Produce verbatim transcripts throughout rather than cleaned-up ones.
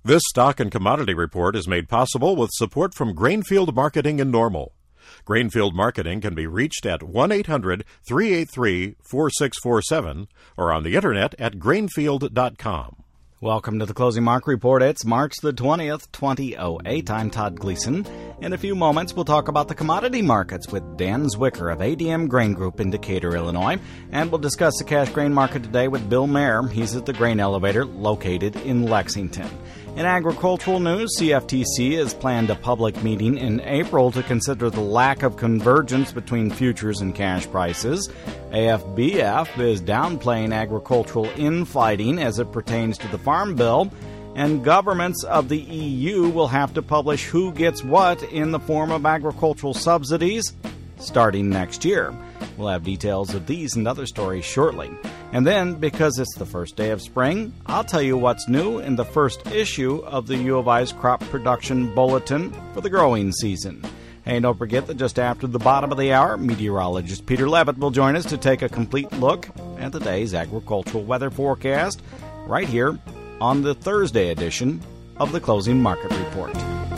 This stock and commodity report is made possible with support from Grainfield Marketing in Normal. Grainfield Marketing can be reached at one eight hundred, three eight three, four six four seven or on the internet at grainfield dot com. Welcome to the Closing Market Report. It's March the twentieth, twenty oh eight. I'm Todd Gleason. In a few moments, we'll talk about the commodity markets with Dan Zwicker of A D M Grain Group in Decatur, Illinois. And we'll discuss the cash grain market today with Bill Mayer. He's at the Grain Elevator located in Lexington. In agricultural news, C F T C has planned a public meeting in April to consider the lack of convergence between futures and cash prices. A F B F is downplaying agricultural infighting as it pertains to the Farm Bill, and governments of the E U will have to publish who gets what in the form of agricultural subsidies starting next year. We'll have details of these and other stories shortly. And then, because it's the first day of spring, I'll tell you what's new in the first issue of the U of I's Crop Production Bulletin for the growing season. Hey, don't forget that just after the bottom of the hour, meteorologist Peter Levitt will join us to take a complete look at today's agricultural weather forecast right here on the Thursday edition of the Closing Market Report.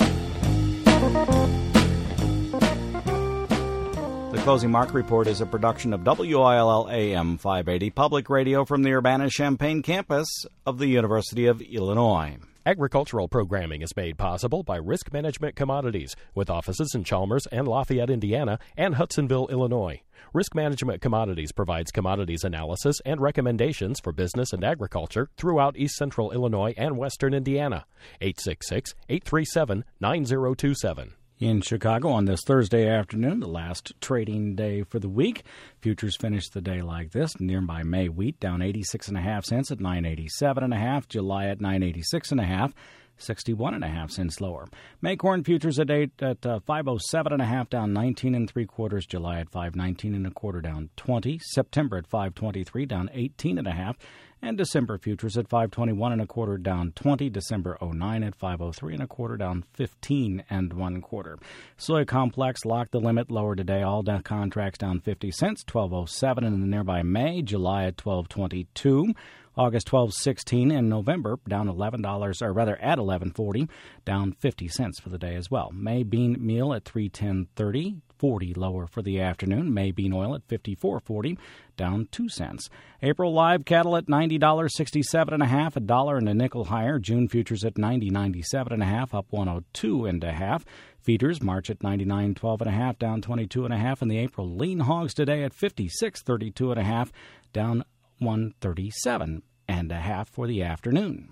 The Closing Market Report is a production of W I L L A M five eighty Public Radio from the Urbana-Champaign campus of the University of Illinois. Agricultural programming is made possible by Risk Management Commodities, with offices in Chalmers and Lafayette, Indiana, and Hudsonville, Illinois. Risk Management Commodities provides commodities analysis and recommendations for business and agriculture throughout East Central Illinois and Western Indiana. eight six six, eight three seven, nine zero two seven. In Chicago on this Thursday afternoon, the last trading day for the week. Futures finished the day like this. Nearby May wheat down eighty-six and a half cents at nine eighty-seven and a half. July at nine eighty-six and a half. sixty-one and a half cents lower. May corn futures at eight at uh, five oh seven and a half, down nineteen and three quarters. July at five nineteen and a quarter, down twenty. September at five twenty-three, down eighteen and a half. And December futures at five twenty-one and a quarter, down twenty. December oh nine at five oh three and a quarter, down fifteen and one quarter. Soy complex locked the limit lower today. All down contracts down fifty cents, twelve oh seven in the nearby May. July at twelve twenty-two. August twelve sixteen, and November down eleven dollars, or rather at eleven forty, down fifty cents for the day as well. May bean meal at three ten thirty, forty lower for the afternoon. May bean oil at fifty-four forty, down two cents. April live cattle at ninety dollars sixty-seven and a half, a dollar and a nickel higher. June futures at ninety ninety-seven and a half, up one oh two and a half. Feeders March at ninety-nine twelve and a half, down twenty-two and a half. And the April lean hogs today at fifty-six thirty-two and a half, down one thirty-seven and a half for the afternoon.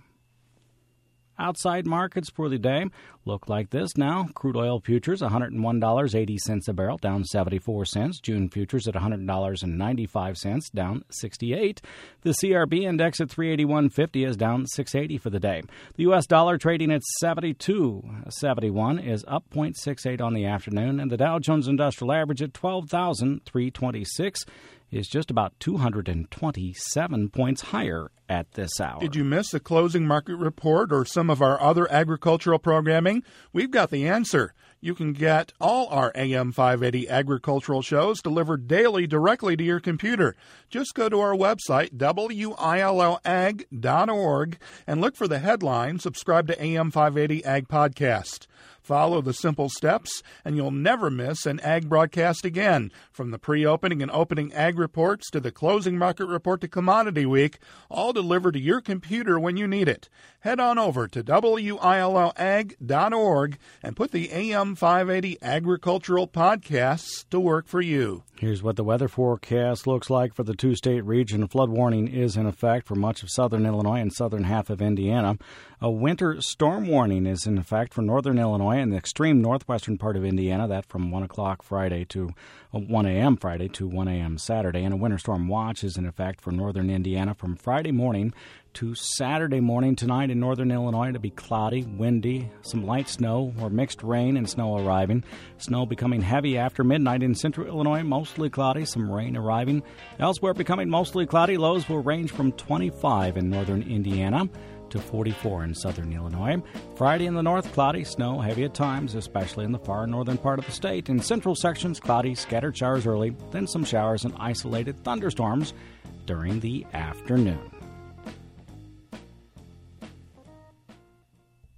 Outside markets for the day look like this now. Crude oil futures one hundred one dollars and eighty cents a barrel, down seventy-four cents. June futures at one hundred dollars and ninety-five cents, down sixty-eight. The C R B index at three eighty-one fifty is down six eighty for the day. The U S dollar trading at seventy-two seventy-one is up zero point six eight on the afternoon, and the Dow Jones Industrial Average at twelve thousand three hundred twenty-six is just about two hundred twenty-seven points higher at this hour. Did you miss the Closing Market Report or some of our other agricultural programming? We've got the answer. You can get all our A M five eighty agricultural shows delivered daily directly to your computer. Just go to our website, W I L L ag dot org, and look for the headline, Subscribe to A M five eighty Ag Podcast. Follow the simple steps, and you'll never miss an ag broadcast again. From the pre-opening and opening ag reports to the closing market report to Commodity Week, all delivered to your computer when you need it. Head on over to W I L L ag dot org and put the A M five eighty agricultural podcasts to work for you. Here's what the weather forecast looks like for the two-state region. A flood warning is in effect for much of southern Illinois and southern half of Indiana. A winter storm warning is in effect for northern Illinois and the extreme northwestern part of Indiana, that from one o'clock Friday to one a.m. Friday to one a.m. Saturday. And a winter storm watch is in effect for northern Indiana from Friday morning to Saturday morning. Tonight in northern Illinois to be cloudy, windy, some light snow or mixed rain and snow arriving. Snow becoming heavy after midnight in central Illinois, mostly cloudy, some rain arriving. Elsewhere becoming mostly cloudy, lows will range from twenty-five in northern Indiana to forty-four in southern Illinois. Friday in the north, cloudy, snow, heavy at times, especially in the far northern part of the state. In central sections, cloudy, scattered showers early, then some showers and isolated thunderstorms during the afternoon.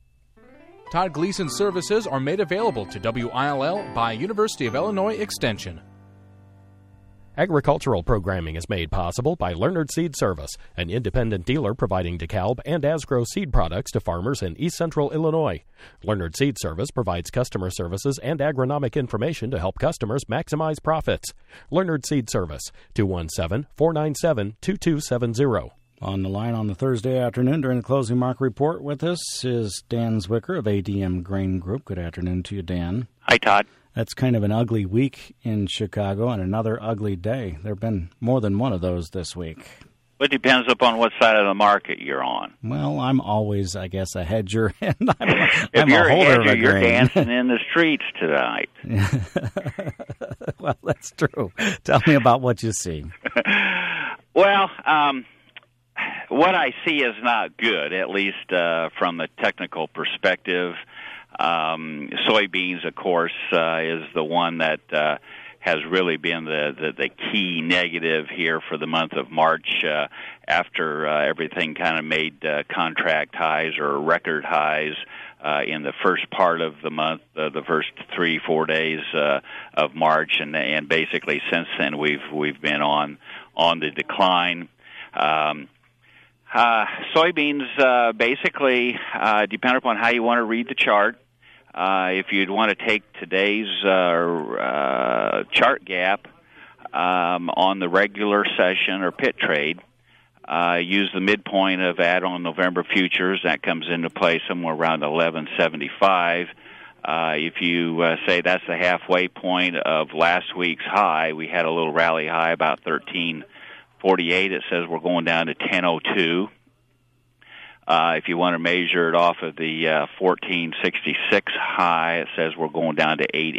Todd Gleason services are made available to W I L L by University of Illinois Extension. Agricultural programming is made possible by Leonard Seed Service, an independent dealer providing DeKalb and Asgrow seed products to farmers in East Central Illinois. Leonard Seed Service provides customer services and agronomic information to help customers maximize profits. Leonard Seed Service, two one seven, four nine seven, two two seven zero. On the line on the Thursday afternoon during the closing market report with us is Dan Zwicker of A D M Grain Group. Good afternoon to you, Dan. Hi, Todd. That's kind of an ugly week in Chicago and another ugly day. There have been more than one of those this week. It depends upon what side of the market you're on. Well, I'm always, I guess, a hedger, and I'm, if I'm you're a holder a hedger, of a you're grain. dancing in the streets tonight. Well, that's true. Tell me about what you see. Well, um, what I see is not good, at least uh, from a technical perspective. Um, soybeans, of course, uh, is the one that uh, has really been the, the, the key negative here for the month of March uh, after uh, everything kind of made uh, contract highs or record highs uh, in the first part of the month, uh, the first three, four days uh, of March, and, and basically since then we've we've been on on the decline. Um, uh, soybeans, uh, basically, uh, depending upon how you want to read the chart. Uh, if you'd want to take today's uh, uh, chart gap um, on the regular session or pit trade, uh, use the midpoint of that on November futures. That comes into play somewhere around eleven seventy-five. Uh, if you uh, say that's the halfway point of last week's high, we had a little rally high about thirteen forty-eight. It says we're going down to ten oh two. Uh, if you want to measure it off of the uh, fourteen sixty-six high, it says we're going down to eight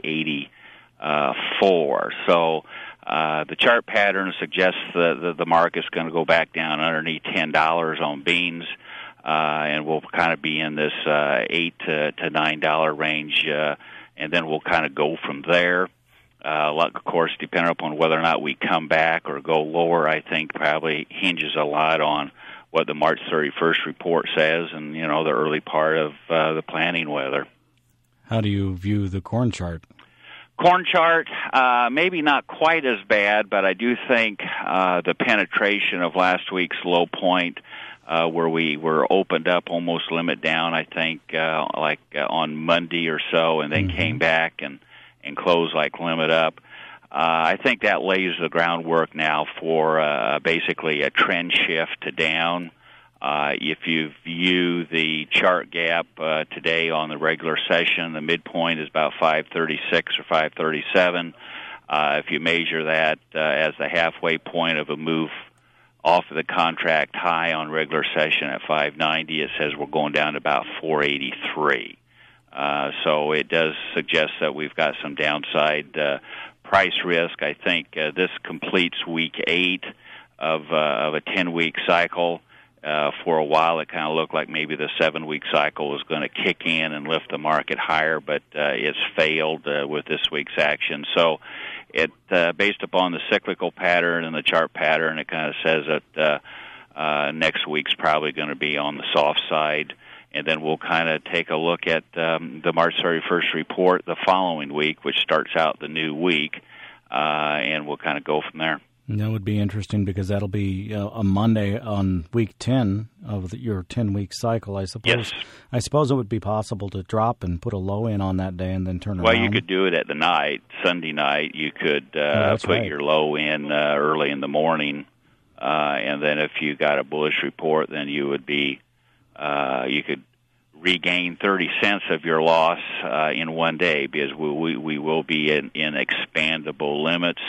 eighty-four. So uh, the chart pattern suggests that the, the market's going to go back down underneath ten dollars on beans, uh, and we'll kind of be in this uh, eight to, to nine dollar range, uh, and then we'll kind of go from there. Uh, of course, depending upon whether or not we come back or go lower, I think probably hinges a lot on what the March thirty-first report says and, you know, the early part of uh, the planting weather. How do you view the corn chart? Corn chart, uh, maybe not quite as bad, but I do think uh, the penetration of last week's low point uh, where we were opened up almost limit down, I think, uh, like uh, on Monday or so, and then mm-hmm. came back and, and closed like limit up. Uh, I think that lays the groundwork now for uh, basically a trend shift to down. Uh, if you view the chart gap uh, today on the regular session, the midpoint is about five thirty-six or five thirty-seven. Uh, if you measure that uh, as the halfway point of a move off of the contract high on regular session at five ninety, it says we're going down to about four eighty-three. Uh, so it does suggest that we've got some downside uh, price risk. I think uh, this completes week eight of, uh, of a ten-week cycle. Uh, for a while, it kind of looked like maybe the seven-week cycle was going to kick in and lift the market higher, but uh, it's failed uh, with this week's action. So it, uh, based upon the cyclical pattern and the chart pattern, it kind of says that uh, uh, next week's probably going to be on the soft side. And then we'll kind of take a look at um, the March thirty-first report the following week, which starts out the new week, uh, and we'll kind of go from there. And that would be interesting because that'll be uh, a Monday on week ten of the, your ten-week cycle, I suppose. Yes. I suppose it would be possible to drop and put a low in on that day and then turn well, around. Well, you could do it at the night, Sunday night. You could uh, oh, put right. your low in uh, early in the morning, uh, and then if you got a bullish report, then you would be uh, you could regain thirty cents of your loss uh, in one day because we we, we will be in, in expandable limits.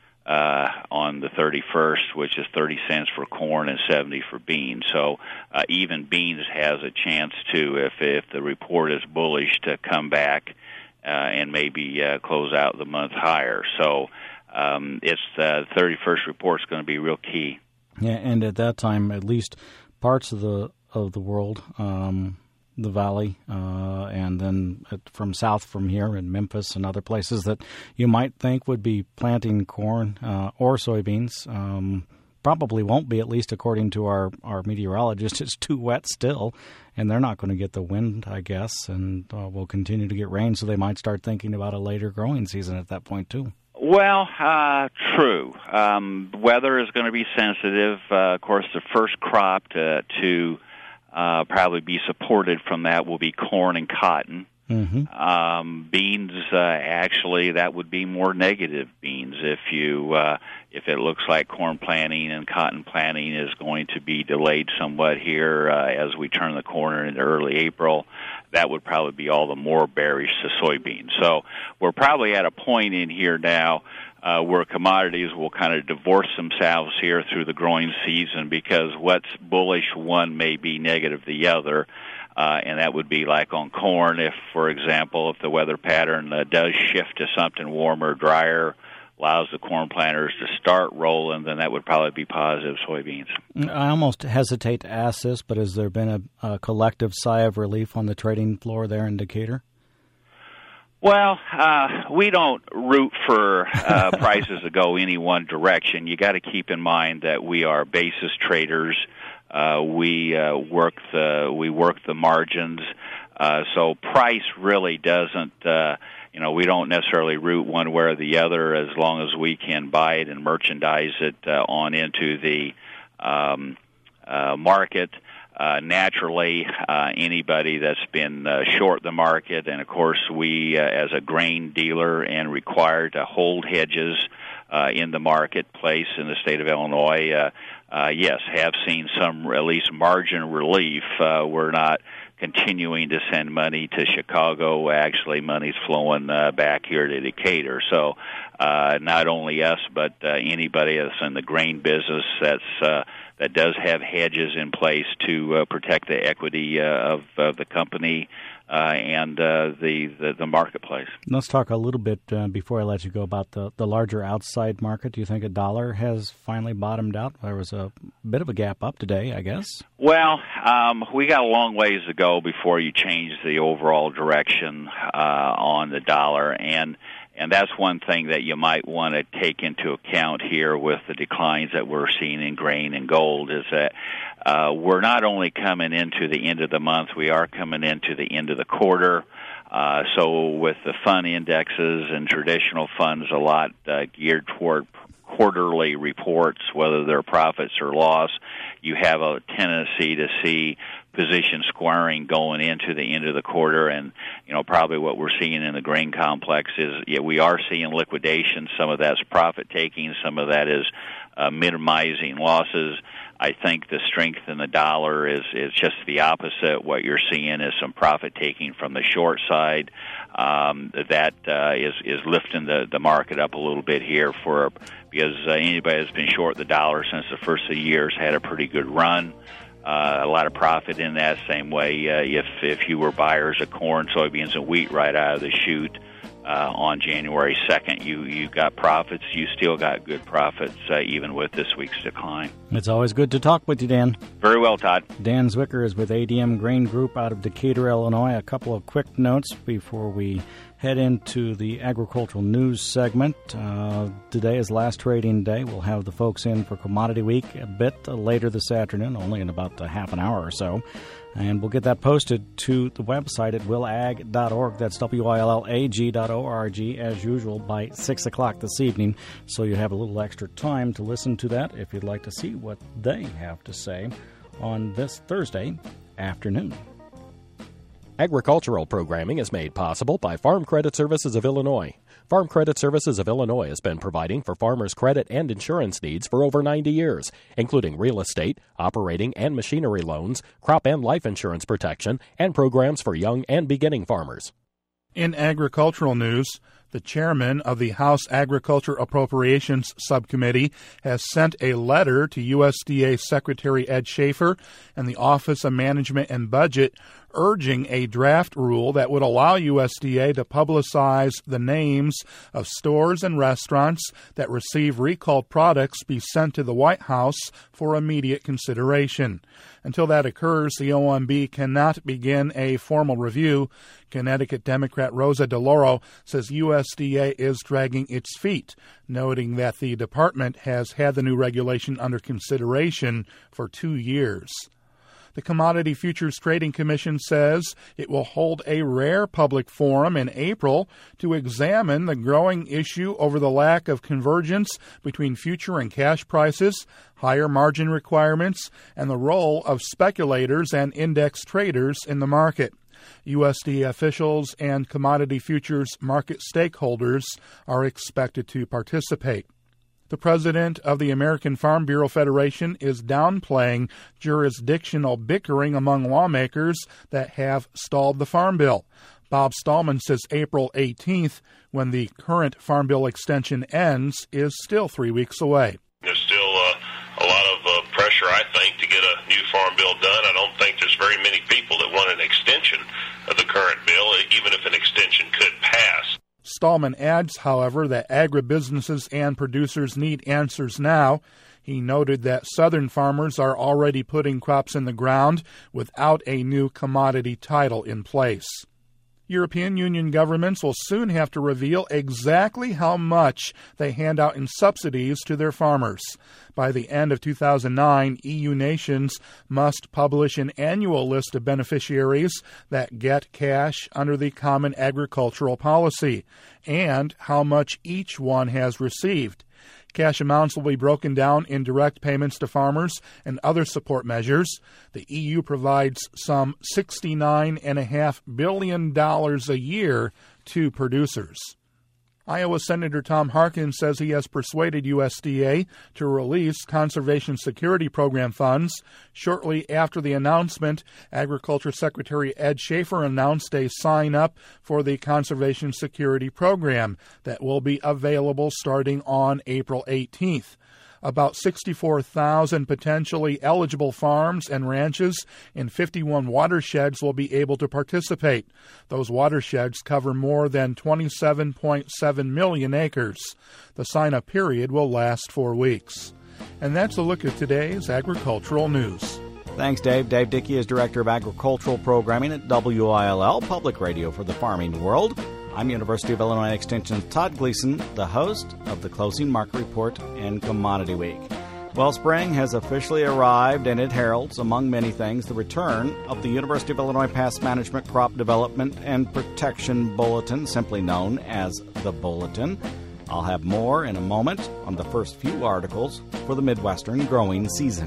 Uh, on the thirty-first, which is thirty cents for corn and seventy for beans. So uh, even beans has a chance to, if if the report is bullish, to come back uh, and maybe uh, close out the month higher. So um, it's uh, the thirty-first report is going to be real key. Yeah, and at that time, at least parts of the of the world. Um the valley, uh, and then from south from here in Memphis and other places that you might think would be planting corn uh, or soybeans. Um, probably won't be, at least according to our, our meteorologist. It's too wet still, and they're not going to get the wind, I guess, and uh, we'll continue to get rain, so they might start thinking about a later growing season at that point, too. Well, uh, true. Um, weather is going to be sensitive. Uh, of course, the first crop to, to uh, probably be supported from that will be corn and cotton. Mm-hmm. Um, beans, uh, actually, that would be more negative beans if you uh, if it looks like corn planting and cotton planting is going to be delayed somewhat here uh, as we turn the corner into early April. That would probably be all the more bearish to soybeans. So we're probably at a point in here now uh, where commodities will kind of divorce themselves here through the growing season, because what's bullish one may be negative the other. Uh, and that would be like on corn, if, for example, if the weather pattern uh, does shift to something warmer, drier, allows the corn planters to start rolling, then that would probably be positive soybeans. I almost hesitate to ask this, but has there been a, a collective sigh of relief on the trading floor there in Decatur? Well, uh, we don't root for uh, prices to go any one direction. You got to keep in mind that we are basis traders. Uh, we uh, work the we work the margins, uh, so price really doesn't. Uh, you know, we don't necessarily root one way or the other, as long as we can buy it and merchandise it uh, on into the um, uh, market. Uh, naturally, uh, anybody that's been uh, short the market, and of course we, uh, as a grain dealer and required to hold hedges uh, in the marketplace in the state of Illinois, uh, uh, yes, have seen some at least margin relief. Uh, we're not continuing to send money to Chicago. Actually, money's flowing uh, back here to Decatur. So uh, not only us, but uh, anybody that's in the grain business that's uh, that does have hedges in place to uh, protect the equity uh, of, of the company uh, and uh, the, the the marketplace. Let's talk a little bit uh, before I let you go about the, the larger outside market. Do you think a dollar has finally bottomed out? There was a bit of a gap up today, I guess. Well, um, we got a long ways to go before you change the overall direction uh, on the dollar, and And that's one thing that you might want to take into account here with the declines that we're seeing in grain and gold, is that uh, we're not only coming into the end of the month, we are coming into the end of the quarter. Uh, so with the fund indexes and traditional funds a lot uh, geared toward quarterly reports, whether they're profits or loss, you have a tendency to see position squaring going into the end of the quarter. And, you know, probably what we're seeing in the grain complex is, yeah, we are seeing liquidation. Some of that's profit taking, some of that is uh, minimizing losses. I think the strength in the dollar is, is just the opposite. What you're seeing is some profit taking from the short side. Um, that uh, is, is lifting the, the market up a little bit here for, because uh, anybody that's been short the dollar since the first of the year has had a pretty good run. Uh, a lot of profit in that. Same way, uh, if if you were buyers of corn, soybeans, and wheat right out of the chute uh, on January second, you you got profits. You still got good profits, uh, even with this week's decline. It's always good to talk with you, Dan. Very well, Todd. Dan Zwicker is with A D M Grain Group out of Decatur, Illinois. A couple of quick notes before we head into the agricultural news segment. Uh, today is last trading day. We'll have the folks in for Commodity Week a bit later this afternoon, only in about a half an hour or so. And we'll get that posted to the website at will ag dot org. That's W I L L A G dot O R G, as usual, by six o'clock this evening. So you have a little extra time to listen to that if you'd like to see what they have to say on this Thursday afternoon. Agricultural programming is made possible by Farm Credit Services of Illinois. Farm Credit Services of Illinois has been providing for farmers' credit and insurance needs for over ninety years, including real estate, operating and machinery loans, crop and life insurance protection, and programs for young and beginning farmers. In agricultural news, the chairman of the House Agriculture Appropriations Subcommittee has sent a letter to U S D A Secretary Ed Schaefer and the Office of Management and Budget urging a draft rule that would allow U S D A to publicize the names of stores and restaurants that receive recalled products be sent to the White House for immediate consideration. Until that occurs, the O M B cannot begin a formal review. Connecticut Democrat Rosa DeLauro says U S D A is dragging its feet, noting that the department has had the new regulation under consideration for two years. The Commodity Futures Trading Commission says it will hold a rare public forum in April to examine the growing issue over the lack of convergence between future and cash prices, higher margin requirements, and the role of speculators and index traders in the market. U S D A officials and commodity futures market stakeholders are expected to participate. The president of the American Farm Bureau Federation is downplaying jurisdictional bickering among lawmakers that have stalled the Farm Bill. Bob Stallman says April eighteenth, when the current Farm Bill extension ends, is still three weeks away. There's still uh, a lot of uh, pressure, I think, to get a new Farm Bill done. I don't think there's very many people that want an extension of the current bill, even if an extension could pass. Stallman adds, however, that agribusinesses and producers need answers now. He noted that Southern farmers are already putting crops in the ground without a new commodity title in place. European Union governments will soon have to reveal exactly how much they hand out in subsidies to their farmers. By the end of two thousand nine, E U nations must publish an annual list of beneficiaries that get cash under the Common Agricultural Policy and how much each one has received. Cash amounts will be broken down in direct payments to farmers and other support measures. The E U provides some sixty-nine point five billion dollars a year to producers. Iowa Senator Tom Harkin says he has persuaded U S D A to release Conservation Security Program funds. Shortly after the announcement, Agriculture Secretary Ed Schaefer announced a sign-up for the Conservation Security Program that will be available starting on April eighteenth. About sixty-four thousand potentially eligible farms and ranches in fifty-one watersheds will be able to participate. Those watersheds cover more than twenty-seven point seven million acres. The sign-up period will last four weeks. And that's a look at today's agricultural news. Thanks, Dave. Dave Dickey is Director of Agricultural Programming at W I L L, Public Radio for the Farming World. I'm University of Illinois Extension's Todd Gleason, the host of the Closing Market Report and Commodity Week. Well, spring has officially arrived, and it heralds, among many things, the return of the University of Illinois Pest Management Crop Development and Protection Bulletin, simply known as the Bulletin. I'll have more in a moment on the first few articles for the Midwestern growing season.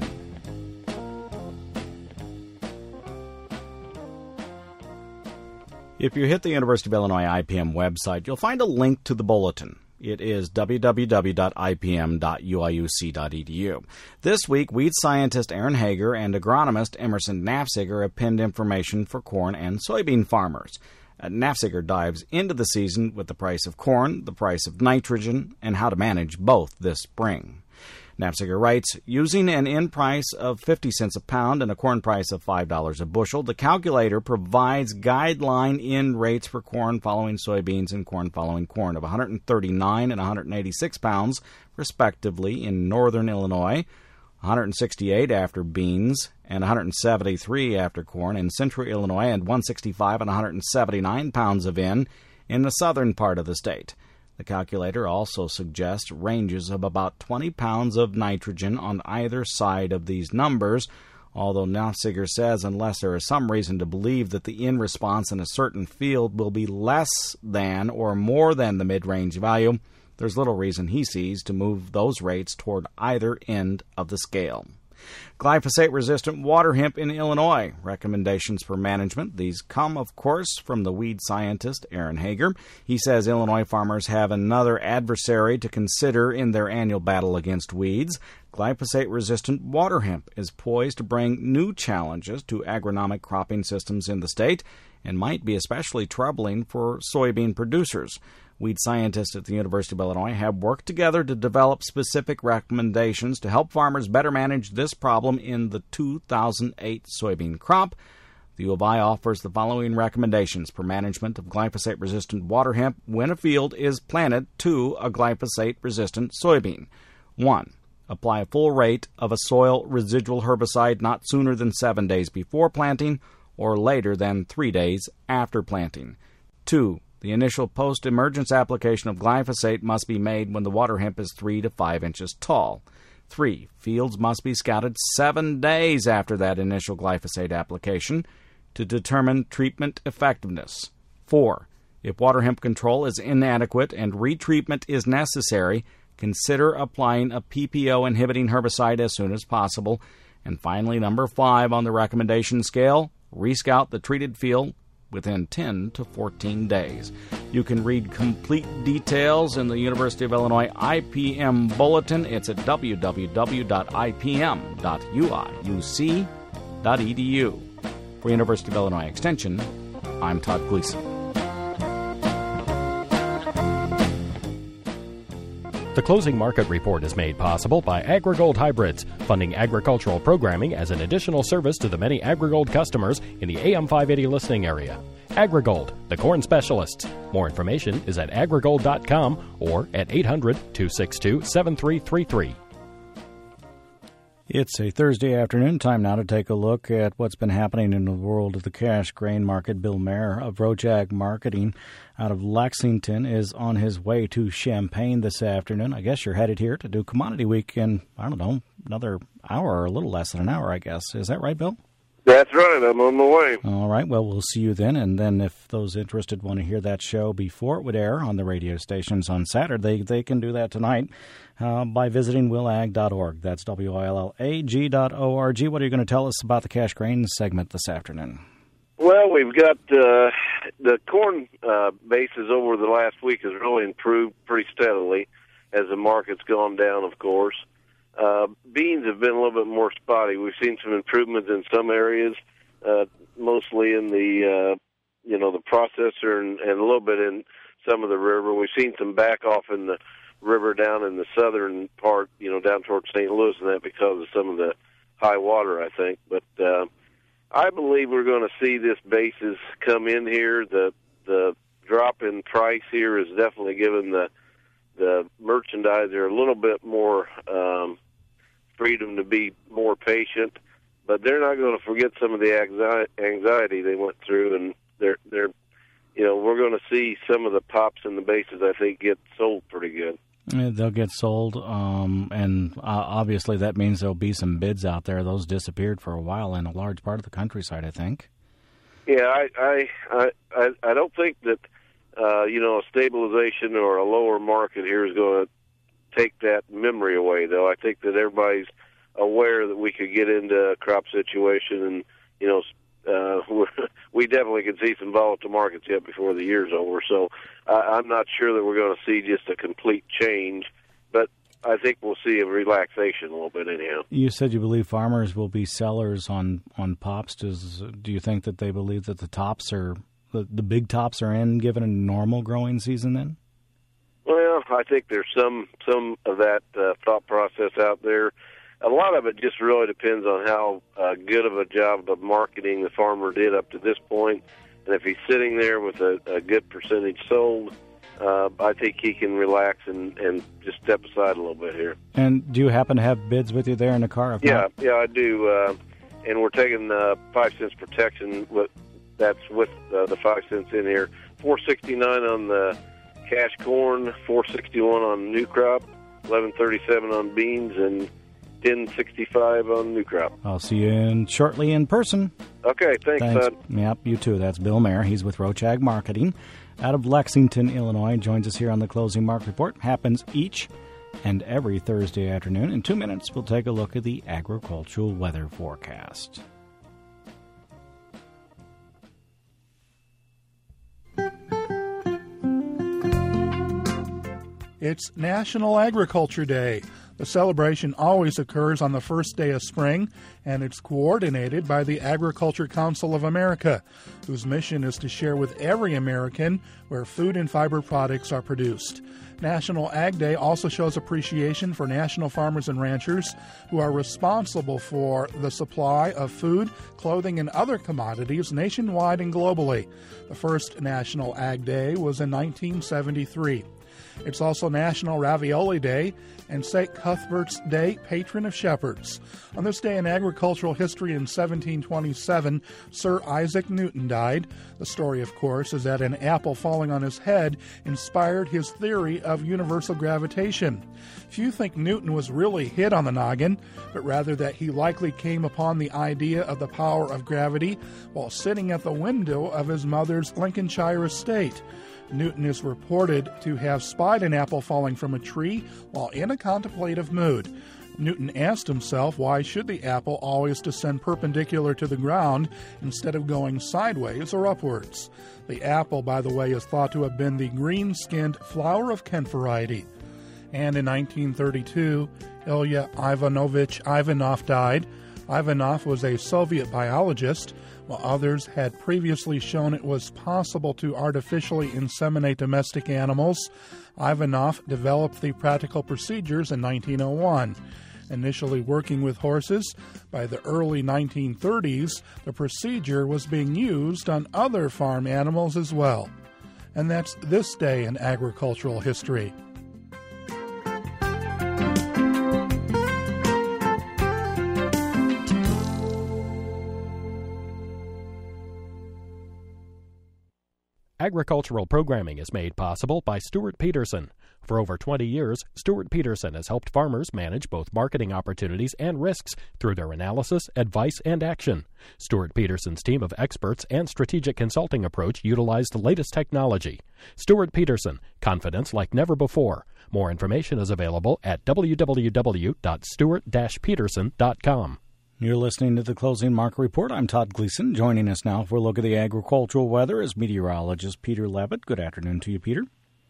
If you hit the University of Illinois I P M website, you'll find a link to the bulletin. It is w w w dot i p m dot u i u c dot e d u. This week, weed scientist Aaron Hager and agronomist Emerson Nafziger have penned information for corn and soybean farmers. Uh, Nafziger dives into the season with the price of corn, the price of nitrogen, and how to manage both this spring. Nafziger writes, using an N price of fifty cents a pound and a corn price of five dollars a bushel, the calculator provides guideline N rates for corn following soybeans and corn following corn of one hundred thirty-nine and one hundred eighty-six pounds, respectively, in northern Illinois, one hundred sixty-eight after beans, and one hundred seventy-three after corn in central Illinois, and one hundred sixty-five and one hundred seventy-nine pounds of N in the southern part of the state. The calculator also suggests ranges of about twenty pounds of nitrogen on either side of these numbers, although Nafziger says unless there is some reason to believe that the N response in a certain field will be less than or more than the mid-range value, there's little reason he sees to move those rates toward either end of the scale. Glyphosate-resistant water hemp in Illinois. Recommendations for management. These come, of course, from the weed scientist Aaron Hager. He says Illinois farmers have another adversary to consider in their annual battle against weeds. Glyphosate-resistant water hemp is poised to bring new challenges to agronomic cropping systems in the state and might be especially troubling for soybean producers. Weed scientists at the University of Illinois have worked together to develop specific recommendations to help farmers better manage this problem in the two thousand eight soybean crop. The U of I offers the following recommendations for management of glyphosate-resistant water hemp when a field is planted to a glyphosate-resistant soybean. one. Apply a full rate of a soil residual herbicide not sooner than seven days before planting or later than three days after planting. Two. The initial post-emergence application of glyphosate must be made when the water hemp is three to five inches tall. Three. Fields must be scouted seven days after that initial glyphosate application to determine treatment effectiveness. Four. If water hemp control is inadequate and retreatment is necessary, consider applying a P P O inhibiting herbicide as soon as possible. And finally, number five on the recommendation scale, rescout the treated field within ten to fourteen days. You can read complete details in the University of Illinois I P M Bulletin. It's at w w w dot i p m dot u i u c dot e d u. For University of Illinois Extension, I'm Todd Gleason. The Closing Market Report is made possible by AgriGold Hybrids, funding agricultural programming as an additional service to the many AgriGold customers in the A M five eighty listening area. AgriGold, the corn specialists. More information is at agrigold dot com or at eight hundred, two six two, seven three three three. It's a Thursday afternoon. Time now to take a look at what's been happening in the world of the cash grain market. Bill Mayer of Roach Ag Marketing out of Lexington is on his way to Champaign this afternoon. I guess you're headed here to do Commodity Week in, I don't know, another hour or a little less than an hour, I guess. Is that right, Bill? That's right. I'm on my way. All right. Well, we'll see you then. And then if those interested want to hear that show before it would air on the radio stations on Saturday, they can do that tonight uh, by visiting will ag dot org. That's W I L L A G dot O R G. What are you going to tell us about the cash grain segment this afternoon? Well, we've got uh, the corn uh, basis over the last week has really improved pretty steadily as the market's gone down, of course. Uh, beans have been a little bit more spotty. We've seen some improvements in some areas, uh, mostly in the, uh, you know, the processor and, and a little bit in some of the river. We've seen some back off in the river down in the southern part, you know, down towards Saint Louis and that because of some of the high water, I think. But uh, I believe we're going to see this basis come in here. The the drop in price here is definitely given the the merchandiser a little bit more um, freedom to be more patient, but they're not going to forget some of the anxiety they went through, and they're they're you know we're going to see some of the pops and the bases I think get sold pretty good. Yeah, they'll get sold, um, and uh, obviously that means there'll be some bids out there. Those disappeared for a while in a large part of the countryside, I think. Yeah, I I I, I don't think that uh, you know a stabilization or a lower market here is going to take that memory away, though. I think that everybody's aware that we could get into a crop situation, and you know, uh, we definitely can see some volatile markets yet before the year's over. So uh, I'm not sure that we're going to see just a complete change, but I think we'll see a relaxation a little bit anyhow. You said you believe farmers will be sellers on on pops. Does do you think that they believe that the tops are the, the big tops are in given a normal growing season then? Well, I think there's some some of that uh, thought process out there. A lot of it just really depends on how uh, good of a job of marketing the farmer did up to this point. And if he's sitting there with a, a good percentage sold, uh, I think he can relax and, and just step aside a little bit here. And do you happen to have bids with you there in the car? If yeah, not? yeah, I do. Uh, and we're taking uh, five cents protection. With, that's with uh, the five cents in here. four sixty-nine on the cash corn, four sixty-one on new crop, eleven thirty-seven on beans, and ten sixty-five on new crop. I'll see you in shortly in person. Okay, thanks, thanks. Bud. Yep, you too. That's Bill Mayer. He's with Roach Ag Marketing out of Lexington, Illinois. Joins us here on the Closing Market Report. Happens each and every Thursday afternoon. In two minutes, we'll take a look at the agricultural weather forecast. It's National Agriculture Day. The celebration always occurs on the first day of spring, and it's coordinated by the Agriculture Council of America, whose mission is to share with every American where food and fiber products are produced. National Ag Day also shows appreciation for national farmers and ranchers who are responsible for the supply of food, clothing, and other commodities nationwide and globally. The first National Ag Day was in nineteen seventy-three. It's also National Ravioli Day and Saint Cuthbert's Day, patron of shepherds. On this day in agricultural history in seventeen twenty-seven, Sir Isaac Newton died. The story, of course, is that an apple falling on his head inspired his theory of universal gravitation. Few think Newton was really hit on the noggin, but rather that he likely came upon the idea of the power of gravity while sitting at the window of his mother's Lincolnshire estate. Newton is reported to have spied an apple falling from a tree while in a contemplative mood. Newton asked himself, why should the apple always descend perpendicular to the ground instead of going sideways or upwards? The apple, by the way, is thought to have been the green-skinned flower of Kent variety. And in nineteen thirty-two, Ilya Ivanovich Ivanov died. Ivanov was a Soviet biologist. While others had previously shown it was possible to artificially inseminate domestic animals, Ivanov developed the practical procedures in nineteen oh one. Initially working with horses, by the early nineteen thirties, the procedure was being used on other farm animals as well. And that's this day in agricultural history. Agricultural programming is made possible by Stuart Peterson. For over twenty years, Stuart Peterson has helped farmers manage both marketing opportunities and risks through their analysis, advice, and action. Stuart Peterson's team of experts and strategic consulting approach utilize the latest technology. Stuart Peterson, confidence like never before. More information is available at w w w dot stuart dash peterson dot com. You're listening to the Closing Market Report. I'm Todd Gleason. Joining us now for a look at the agricultural weather is meteorologist Peter Levitt. Good afternoon to you, Peter.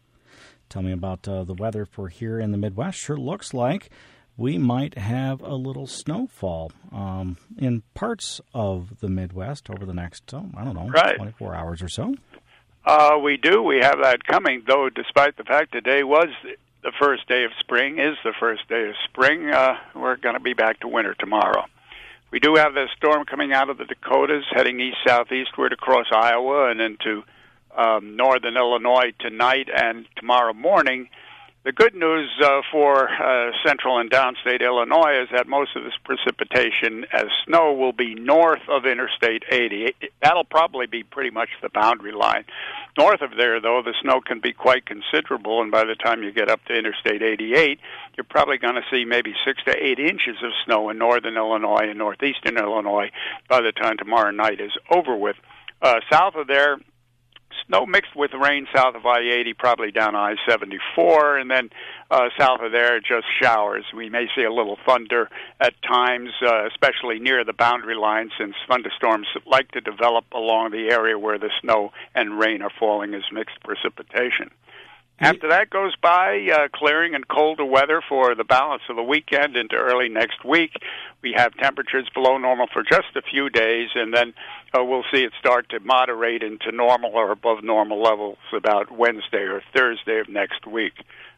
Tell me about uh, the weather for here in the Midwest. Sure looks like we might have a little snowfall um, in parts of the Midwest over the next, oh, I don't know, right. twenty-four hours or so. Uh, we do. We have that coming, though, despite the fact today was the first day of spring, is the first day of spring. Uh, we're going to be back to winter tomorrow. We do have this storm coming out of the Dakotas, heading east-southeastward across Iowa and into um, northern Illinois tonight and tomorrow morning. The good news uh, for uh, central and downstate Illinois is that most of this precipitation as snow will be north of Interstate eighty. That'll probably be pretty much the boundary line. North of there, though, the snow can be quite considerable, and by the time you get up to Interstate eighty-eight, you're probably going to see maybe six to eight inches of snow in northern Illinois and northeastern Illinois by the time tomorrow night is over with. Uh, south of there, snow mixed with rain south of I eighty, probably down I seventy-four, and then uh, south of there, just showers. We may see a little thunder at times, uh, especially near the boundary line, since thunderstorms like to develop along the area where the snow and rain are falling as mixed precipitation. After that goes by, uh, clearing and colder weather for the balance of the weekend into early next week. We have temperatures below normal for just a few days, and then uh, we'll see it start to moderate into normal or above normal levels about Wednesday or Thursday of next week.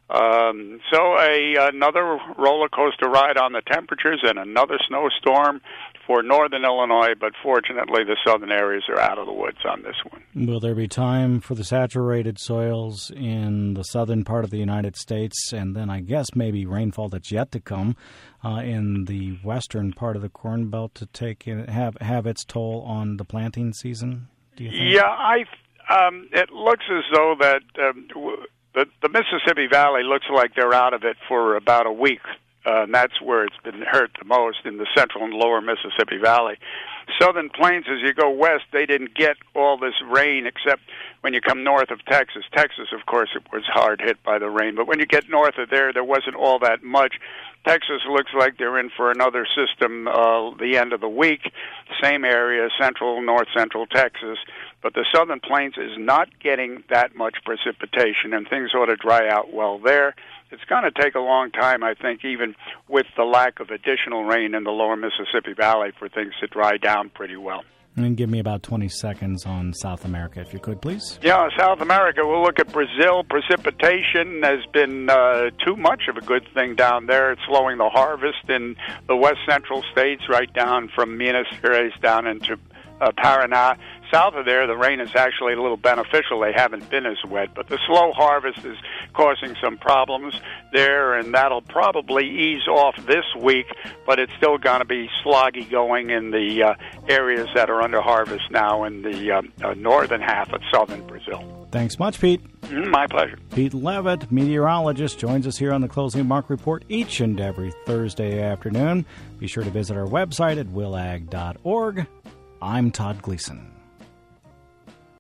Um, so a another roller coaster ride on the temperatures and another snowstorm for northern Illinois, but fortunately the southern areas are out of the woods on this one. Will there be time for the saturated soils in the southern part of the United States, and then I guess maybe rainfall that's yet to come uh, in the western part of the Corn Belt to take in, have have its toll on the planting season? Do you think? Yeah, I. Um, it looks as though that um, the the Mississippi Valley looks like they're out of it for about a week. Uh, and that's where it's been hurt the most, in the central and lower Mississippi Valley. Southern Plains, as you go west, they didn't get all this rain except when you come north of Texas. Texas, of course, it was hard hit by the rain, but when you get north of there, there wasn't all that much. Texas looks like they're in for another system uh, the end of the week. Same area, central, north-central Texas. But the Southern Plains is not getting that much precipitation, and things ought to dry out well there. It's going to take a long time, I think, even with the lack of additional rain in the lower Mississippi Valley, for things to dry down pretty well. And give me about twenty seconds on South America, if you could, please. Yeah, South America, we'll look at Brazil. Precipitation has been uh, too much of a good thing down there. It's slowing the harvest in the west central states, right down from Minas Gerais down into uh, Paraná. south of there, the rain is actually a little beneficial. They haven't been as wet, but the slow harvest is causing some problems there, and that'll probably ease off this week, but it's still going to be sloggy going in the uh, areas that are under harvest now in the uh, uh, northern half of southern Brazil. Thanks much, Pete. Mm, my pleasure. Pete Levitt, meteorologist, joins us here on the Closing Mark Report each and every Thursday afternoon. Be sure to visit our website at will ag dot org. I'm Todd Gleason.